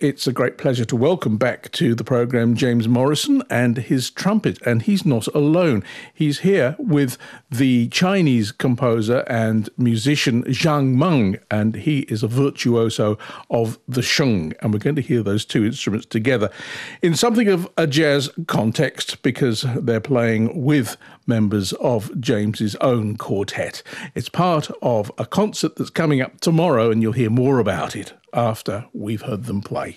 it's a great pleasure to welcome back to the programme James Morrison and his trumpet. And he's not alone. He's here with the Chinese composer and musician Zhang Meng, and he is a virtuoso of the sheng. And we're going to hear those two instruments together in something of a jazz context, because they're playing with members of James's own quartet. It's part of a concert that's coming up tomorrow, and you'll hear more about it after we've heard them play.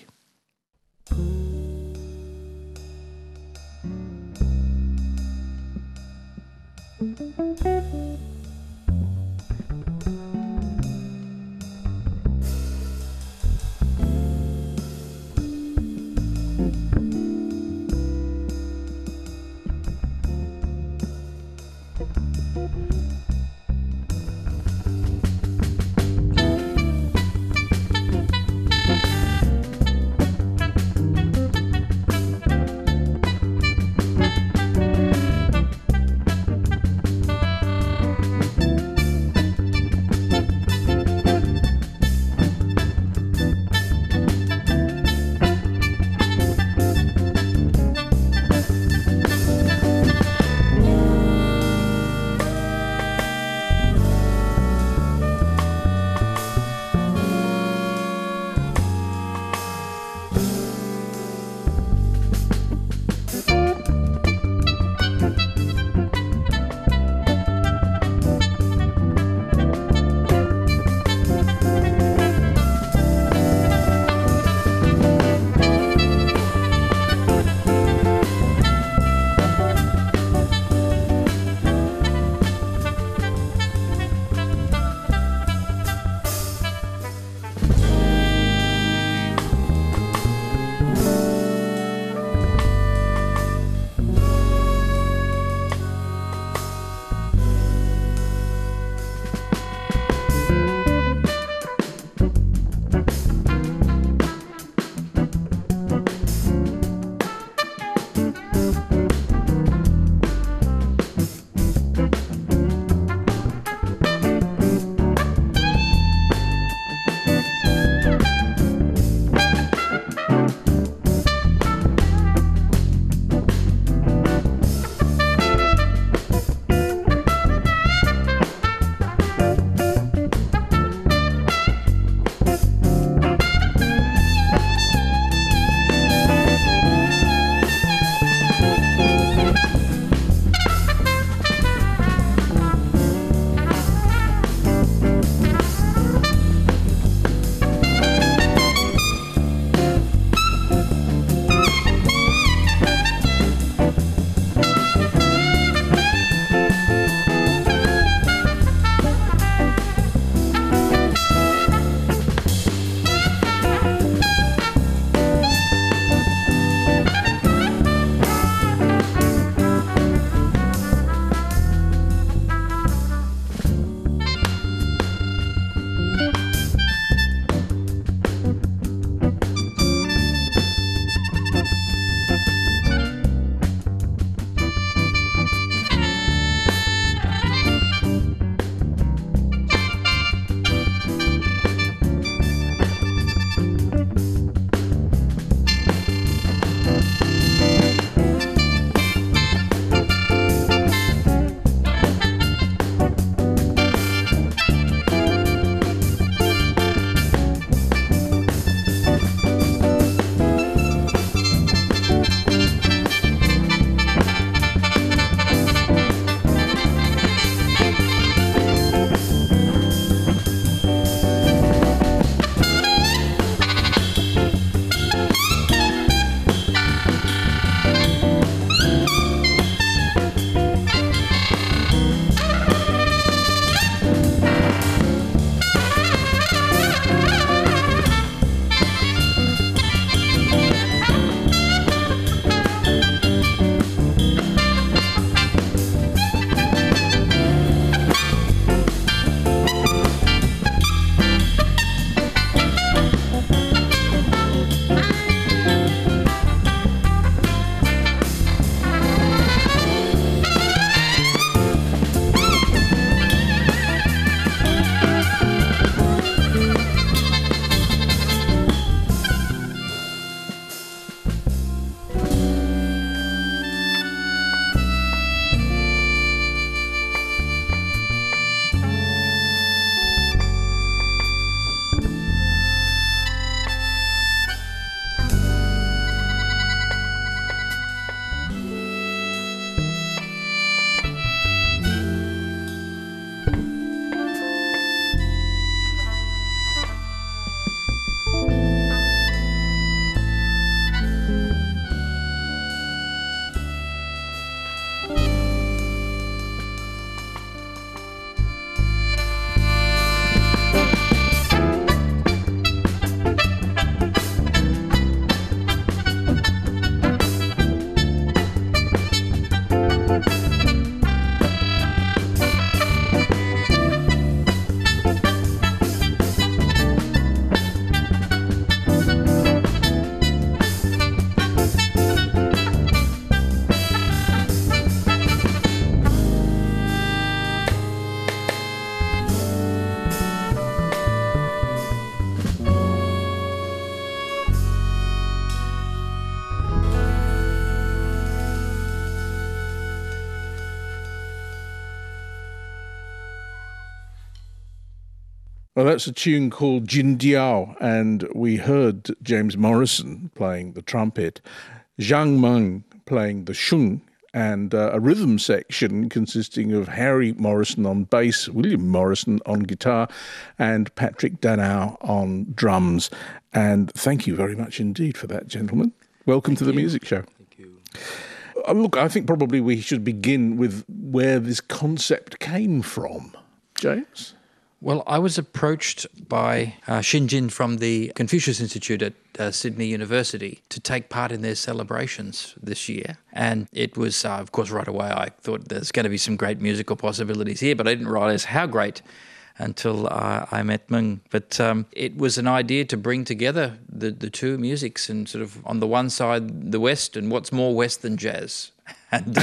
Well, that's a tune called Jin Diao, and we heard James Morrison playing the trumpet, Zhang Meng playing the sheng, and a rhythm section consisting of Harry Morrison on bass, William Morrison on guitar, and Patrick Danow on drums. And thank you very much indeed for that, gentlemen. Welcome to the music show. Thank you. Look, I think probably we should begin with where this concept came from. James? Well, I was approached by Xin Jin from the Confucius Institute at Sydney University to take part in their celebrations this year. And it was, of course, right away I thought there's going to be some great musical possibilities here, but I didn't realise how great until I met Meng. But it was an idea to bring together the two musics and sort of on the one side, the West, and what's more West than jazz. And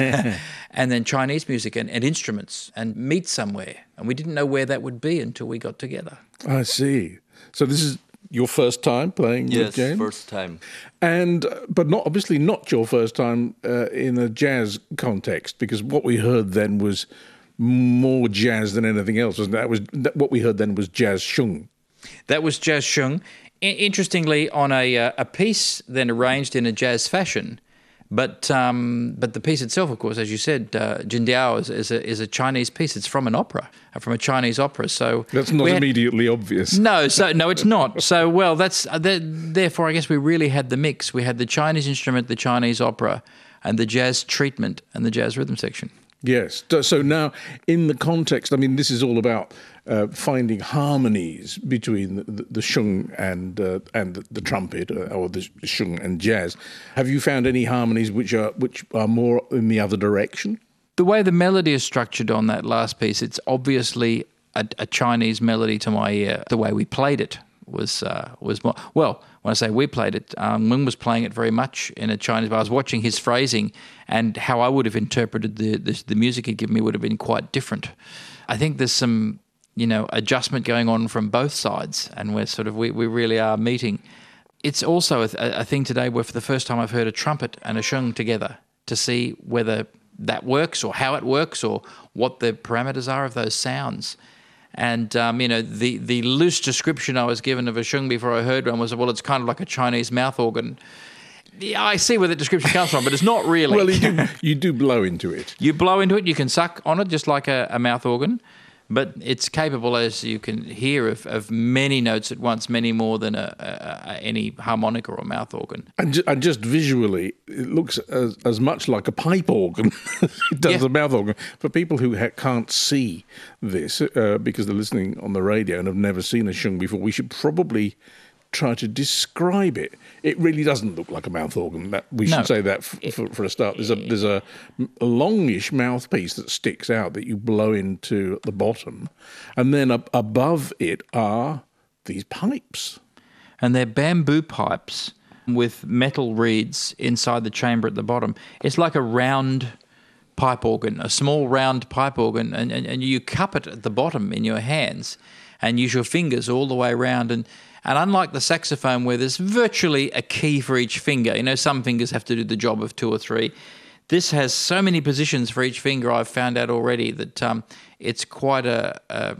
and then Chinese music and instruments and meet somewhere. And we didn't know where that would be until we got together. I see. So this is your first time playing with James? Yes, first time. And but not obviously not your first time in a jazz context, because what we heard then was more jazz than anything else. What we heard then was jazz sheng. That was jazz sheng. Interestingly, on a piece then arranged in a jazz fashion. But the piece itself, of course, as you said, Jin Diao is a Chinese piece. It's from an opera, from a Chinese opera. So that's not immediately obvious. No, it's not. So well, therefore, I guess we really had the mix. We had the Chinese instrument, the Chinese opera, and the jazz treatment and the jazz rhythm section. Yes. So now, in the context, I mean, this is all about finding harmonies between the sheng and the trumpet, or the sheng and jazz. Have you found any harmonies which are more in the other direction? The way the melody is structured on that last piece, it's obviously a Chinese melody to my ear. The way we played it was more, well, when I say we played it, Meng was playing it very much in a Chinese, but I was watching his phrasing, and how I would have interpreted the music he'd given me would have been quite different. I think there's some, adjustment going on from both sides, and we really are meeting. It's also a thing today where for the first time I've heard a trumpet and a sheng together to see whether that works or how it works or what the parameters are of those sounds. And, the loose description I was given of a sheng before I heard one was, well, it's kind of like a Chinese mouth organ. Yeah, I see where the description comes from, but it's not really. Well, you do blow into it. You blow into it, you can suck on it just like a mouth organ, but it's capable, as you can hear, of many notes at once, many more than any harmonica or mouth organ. And just visually, it looks as much like a pipe organ as it does a mouth organ. For people who can't see this, because they're listening on the radio and have never seen a sheng before, we should probably try to describe it. It really doesn't look like a mouth organ. We should say that for a start. There's a longish mouthpiece that sticks out that you blow into at the bottom, and then above it are these pipes. And they're bamboo pipes with metal reeds inside the chamber at the bottom. It's like a round pipe organ, a small round pipe organ, and you cup it at the bottom in your hands and use your fingers all the way around. And unlike the saxophone, where there's virtually a key for each finger, some fingers have to do the job of two or three. This has so many positions for each finger. I've found out already that it's quite a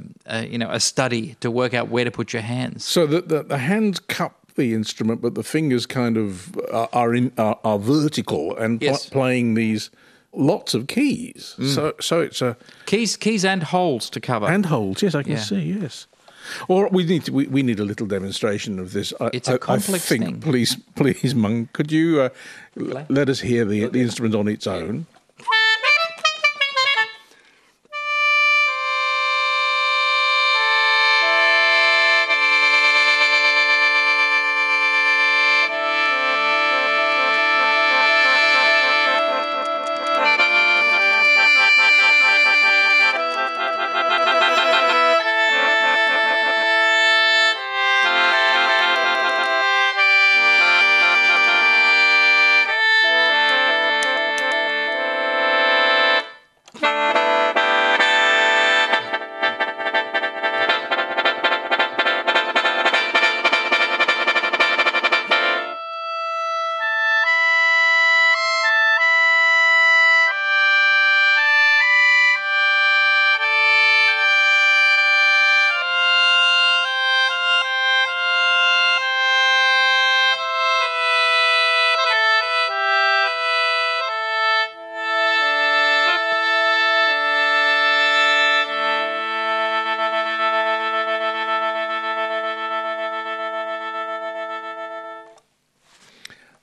study to work out where to put your hands. So the hands cup the instrument, but the fingers kind of are vertical and playing these lots of keys. So it's a keys and holes to cover. And holes, yes, I can see, yes. Or we need a little demonstration of this. It's a complex thing. Please, Meng, could you let us hear the instrument on its own?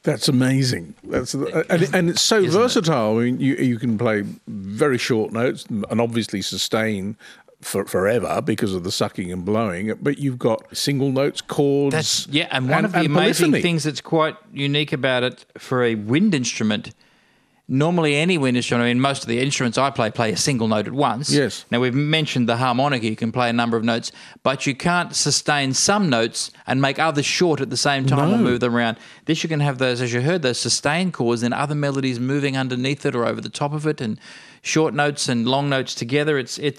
That's amazing. And it's so versatile. I mean, you can play very short notes and obviously sustain forever because of the sucking and blowing, but you've got single notes, chords. And one of the amazing polyphony. things that's quite unique about it for a wind instrument. Normally, any wind instrument, I mean, most of the instruments I play a single note at once. Yes. Now, we've mentioned the harmonica. You can play a number of notes, but you can't sustain some notes and make others short at the same time or move them around. This, you can have those, as you heard, those sustained chords and other melodies moving underneath it or over the top of it, and short notes and long notes together.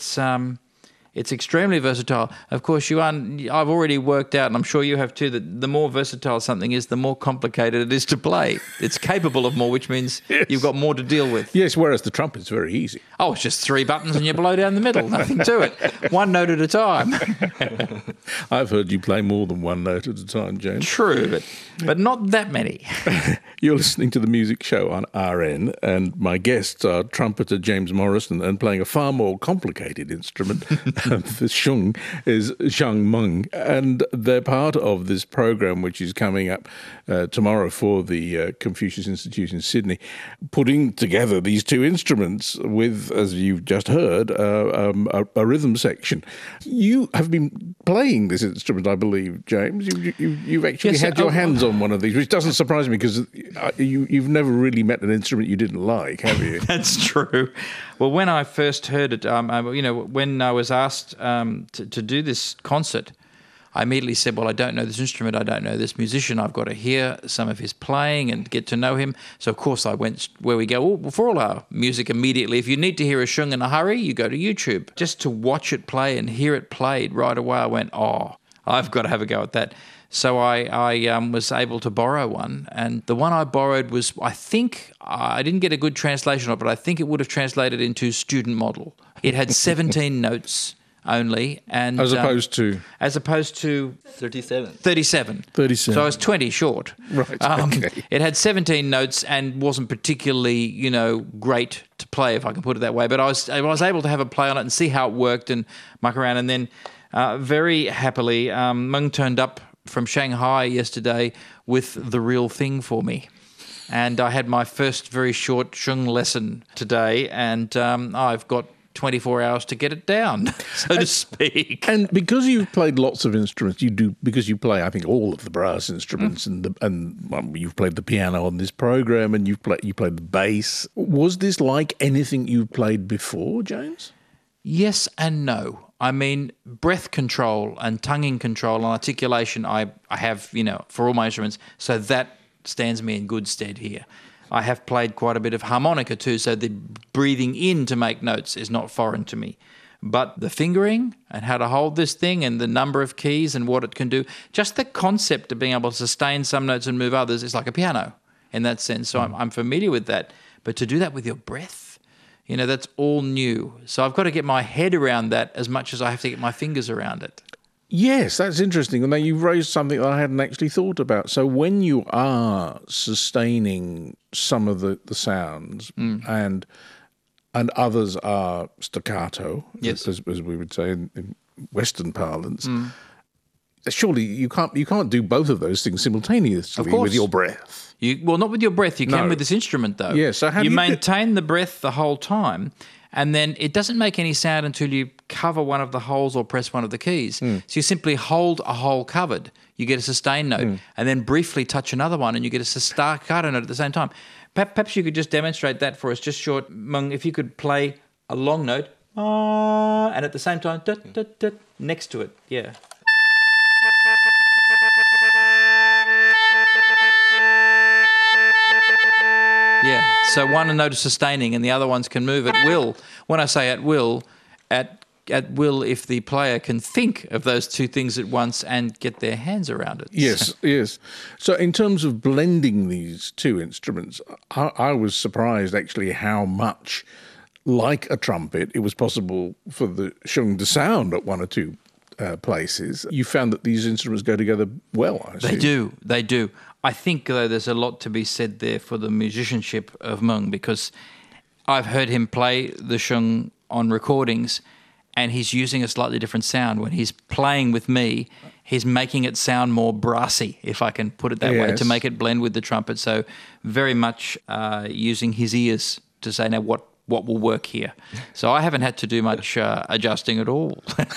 It's extremely versatile. Of course, I've already worked out, and I'm sure you have too, that the more versatile something is, the more complicated it is to play. It's capable of more, which means you've got more to deal with. Yes, whereas the trumpet's very easy. Oh, it's just 3 buttons and you blow down the middle. Nothing to it. One note at a time. I've heard you play more than one note at a time, James. True, but not that many. You're listening to The Music Show on RN, and my guests are trumpeter James Morrison, and playing a far more complicated instrument. The shung is Zhang Meng, and they're part of this program which is coming up tomorrow for the Confucius Institute in Sydney, putting together these two instruments with, as you've just heard, a rhythm section. You have been playing this instrument, I believe, James. You've actually had your hands on one of these, which doesn't surprise me because you've never really met an instrument you didn't like, have you? That's true. Well, when I first heard it, when I was asked to do this concert, I immediately said, well, I don't know this instrument, I don't know this musician, I've got to hear some of his playing and get to know him. So, of course, I went where we go for all our music immediately. If you need to hear a shung in a hurry, you go to YouTube. Just to watch it play and hear it played right away, I went, oh, I've got to have a go at that. So I was able to borrow one, and the one I borrowed was, I think, I didn't get a good translation of it, but I think it would have translated into student model. It had 17 notes only, and as opposed to 37. 37. So I was 20 short. Right. Okay. It had 17 notes and wasn't particularly, great to play, if I can put it that way. But I was able to have a play on it and see how it worked and muck around, and then very happily, Meng turned up from Shanghai yesterday with the real thing for me. And I had my first very short shung lesson today, and I've got 24 hours to get it down, so to speak. And because you've played lots of instruments, because you play, I think, all of the brass instruments, and you've played the piano on this program, and you played the bass. Was this like anything you've played before, James? Yes and no. I mean, breath control and tonguing control and articulation I have, for all my instruments, so that stands me in good stead here. I have played quite a bit of harmonica too, so the breathing in to make notes is not foreign to me. But the fingering and how to hold this thing and the number of keys and what it can do, just the concept of being able to sustain some notes and move others is like a piano in that sense. So I'm familiar with that. But to do that with your breath, that's all new. So I've got to get my head around that as much as I have to get my fingers around it. Yes, that's interesting. And now you've raised something that I hadn't actually thought about. So when you are sustaining some of the sounds and others are staccato, yes, as we would say in Western parlance, surely you can't do both of those things simultaneously with your breath. Not with your breath. You can with this instrument, though. Yeah, so you maintain the breath the whole time, and then it doesn't make any sound until you cover one of the holes or press one of the keys. So you simply hold a hole covered. You get a sustain note, and then briefly touch another one, and you get a staccato note at the same time. Perhaps you could just demonstrate that for us, just short, Meng, if you could play a long note, and at the same time, next to it, yeah. Yeah, so one note is sustaining and the other ones can move at will. When I say at will if the player can think of those two things at once and get their hands around it. Yes, yes. So in terms of blending these two instruments, I was surprised actually how much like a trumpet it was possible for the shung to sound at one or two places. You found that these instruments go together well, I see. They do. I think, though, there's a lot to be said there for the musicianship of Meng, because I've heard him play the shung on recordings, and he's using a slightly different sound. When he's playing with me, he's making it sound more brassy, if I can put it that way, to make it blend with the trumpet. So very much using his ears to say, now what will work here. So I haven't had to do much adjusting at all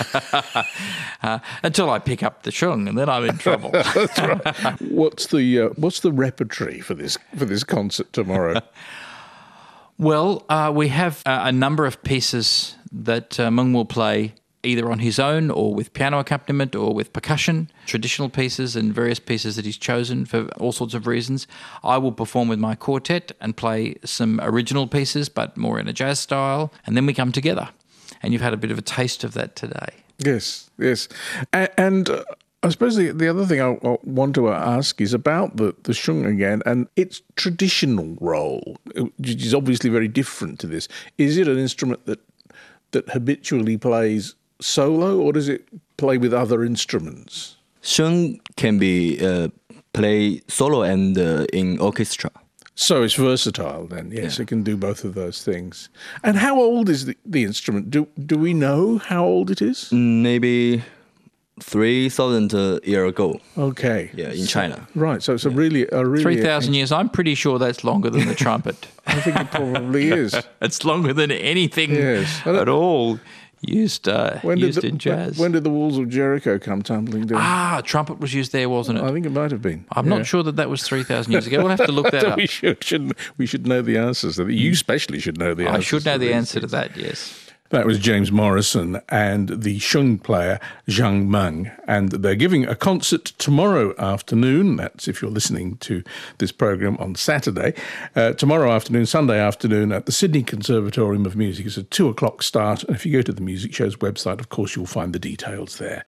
until I pick up the sheng, and then I'm in trouble. That's right. What's the repertory for this concert tomorrow? Well, we have a number of pieces that Meng will play either on his own or with piano accompaniment or with percussion, traditional pieces and various pieces that he's chosen for all sorts of reasons. I will perform with my quartet and play some original pieces, but more in a jazz style, and then we come together. And you've had a bit of a taste of that today. Yes. And I suppose the other thing I want to ask is about the sheng again and its traditional role, which is obviously very different to this. Is it an instrument that habitually plays solo, or does it play with other instruments? Sheng can be played solo and in orchestra. So it's versatile then, yes, It can do both of those things. And how old is the instrument? Do we know how old it is? Maybe 3,000 years ago. Okay. Yeah, in China. Right, so it's a really 3,000 years. I'm pretty sure that's longer than the trumpet. I think it probably is. It's longer than anything at all used in jazz. When did the walls of Jericho come tumbling down? Trumpet was used there, wasn't it? I think it might have been. I'm not sure that was 3,000 years ago. We'll have to look that up. We should know the answers. You especially should know the answers. I should know the answer to that, yes. That was James Morrison and the sheng player Zhang Meng, and they're giving a concert tomorrow afternoon. That's if you're listening to this program on Saturday. Tomorrow afternoon, Sunday afternoon, at the Sydney Conservatorium of Music. It's a 2:00 start, and if you go to the Music Show's website, of course, you'll find the details there.